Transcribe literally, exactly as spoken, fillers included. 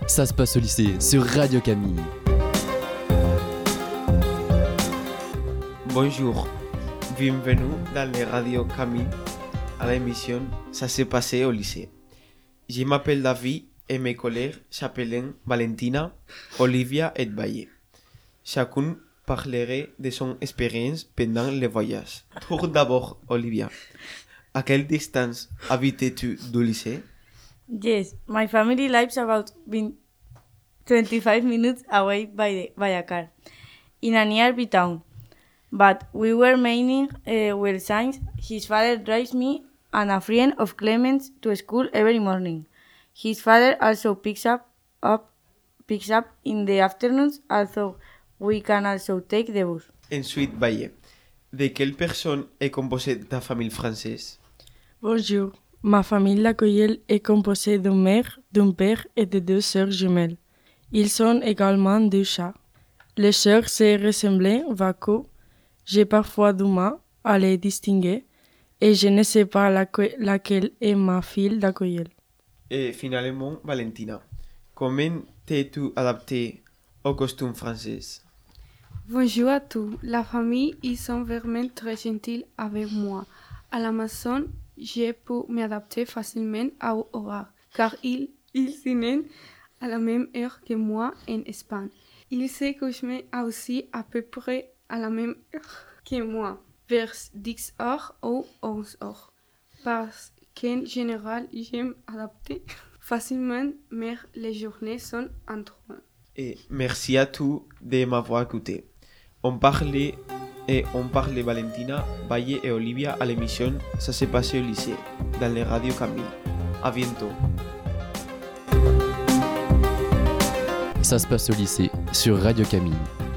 Ça se passe au lycée sur Radio Camille. Bonjour, bienvenue dans les Radio Camille à l'émission Ça s'est passé au lycée. Je m'appelle David et mes collègues s'appellent Valentina, Olivia et Baye. Chacun parlerait de son expérience pendant le voyage. Tout d'abord, Olivia, à quelle distance habitais-tu du lycée? Yes, my family lives about twenty-five minutes away by, the, by a car, in a nearby town. But we were meaning uh, well since his father drives me and a friend of Clement's to school every morning. His father also picks up, up picks up in the afternoons, although we can also take the bus. Ensuite, Baye, de quelle personne est composée ta famille française? Bonjour, ma famille Lacoyelle est composée d'une mère, d'un père et de deux sœurs jumelles. Ils sont également deux chats. Les sœurs se ressemblent beaucoup. J'ai parfois du mal à les distinguer et je ne sais pas laque- laquelle est ma fille Lacoyelle. Et finalement, Valentina, comment t'es-tu adaptée aux costumes français? Bonjour à tous. La famille, ils sont vraiment très gentils avec moi. À la maison, j'ai pu m'adapter facilement aux horaires, car ils, ils dînent à la même heure que moi en Espagne. Ils se couchent aussi à peu près à la même heure que moi, vers dix heures ou onze heures. Parce qu'en général, j'aime adapter facilement, mais les journées sont entre moi. Et merci à tous de m'avoir écouté. On parlait et on parlait Valentina, Baye et Olivia à l'émission Ça s'est passé au lycée, dans les Radio Camille. À bientôt. Ça se passe au lycée sur Radio Camille.